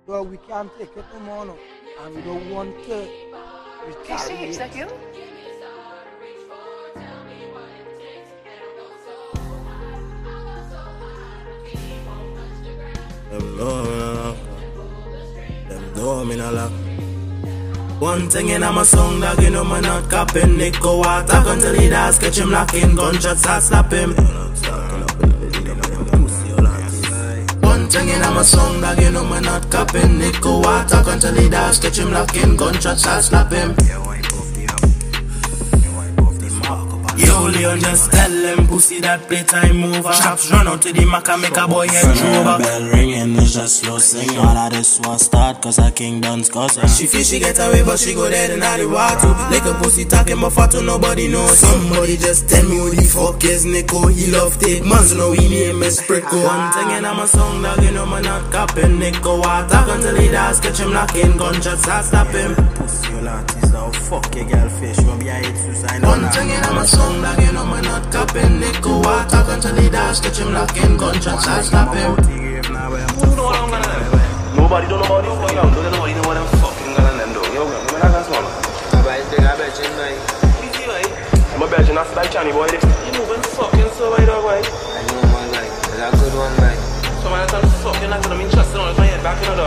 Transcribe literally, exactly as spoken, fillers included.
Dog, we can't take it no more now. And we don't want to retaliate. Is that you? Them know me no lock. Them know me no lock. One thing in my song, dog, you know me not capping. Nick go water until he does catch him locking. Gunshot start slap him. One thing in my song, dog, you know me not capping. Nick go water until he does catch him locking. Gunshot start slap him. Yo, Leon, just tell them pussy that playtime mover. Shops run out to the Mac and make a boy head over. Bell ringing, it's just slow singing. All of this one start cause a king done scuss. She feel she get away but she go dead in the water. Like a pussy talking but fat to nobody knows. Somebody just tell me who the fuck is Nico. He love take man's no he name is Prico. One thing in my song, dog, you know me not capping. Nico water until he does catch him locking. Gunshots start stop him. Pussy you artist now fuck your girl face. You won't be a hate suicide. One thing in my song, dog, you know me not capping. Nico water until he does catch him locking. Gunshots start stop him. Who know what I'm gonna do? Nobody don't know about this fucking do. They know what you know what I'm fucking gonna them do. Yo, man, I'm not small. I bet you, I bet you, man. Easy, right? I'm a bet you not like Johnny boy. You moving fucking so right, dog, right? I know, man, like, that's a good one, man. So man, I'm fucking not gonna be trusted on if I head back in the